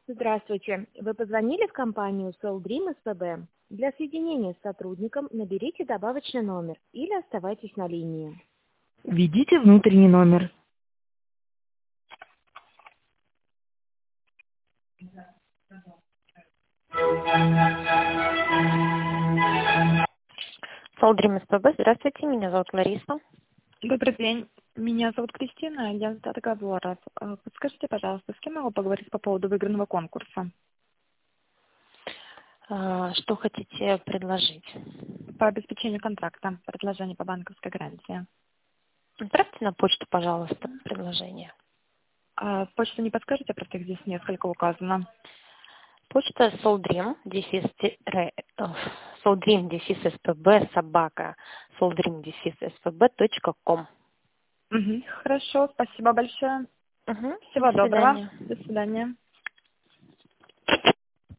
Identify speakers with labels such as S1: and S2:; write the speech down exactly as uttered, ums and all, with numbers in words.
S1: Здравствуйте. Вы позвонили в компанию Soldream эс пэ бэ. Для соединения с сотрудником наберите добавочный номер или оставайтесь на линии.
S2: Введите внутренний номер.
S3: Soldream эс пэ бэ. Здравствуйте, меня зовут Лариса.
S2: Добрый день. Меня зовут Кристина, я за договоров. А, Подскажите, пожалуйста, с кем могу поговорить по поводу выигранного конкурса?
S3: А, Что хотите предложить?
S2: По обеспечению контракта, предложение по банковской гарантии.
S3: Отправьте на почту, пожалуйста, предложение.
S2: А почту не подскажете, просто их здесь несколько указано.
S3: Почта Soldream, дефис, тире, э, Soldream, дефис, спб, собака, soldream, дефис, спб, точка ком.
S2: Угу. Хорошо, спасибо большое.
S3: Угу.
S2: Всего
S3: До
S2: доброго.
S3: свидания.
S2: До свидания.